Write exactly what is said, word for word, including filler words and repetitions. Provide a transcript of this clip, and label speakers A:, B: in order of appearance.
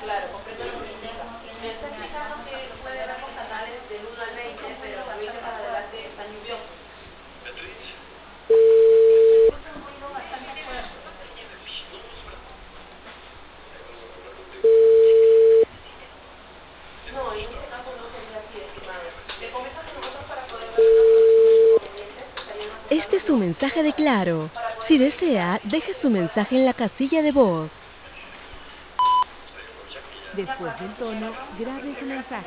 A: claro, comprendo lo que me indica. Me está explicando que puede haber canales del uno al veinte, pero del veinte para adelante está lluvioso. Se escucha un ruido bastante fuerte. No, en este caso no sería así, estimado. Le comento que nosotros para poder dar una solución a su inconveniente estaríamos
B: Este
A: buscando
B: es su
A: soluciones
B: mensaje de
A: alternativas
B: Claro.
A: para poder
B: Si
A: verificar
B: desea,
A: si
B: deje
A: usted
B: su
A: puede
B: mensaje en la casilla de voz.
A: de
B: Después
A: acuerdo,
B: del
A: señora,
B: tono,
A: vamos a
B: grabe su
A: proceder a
B: mensaje.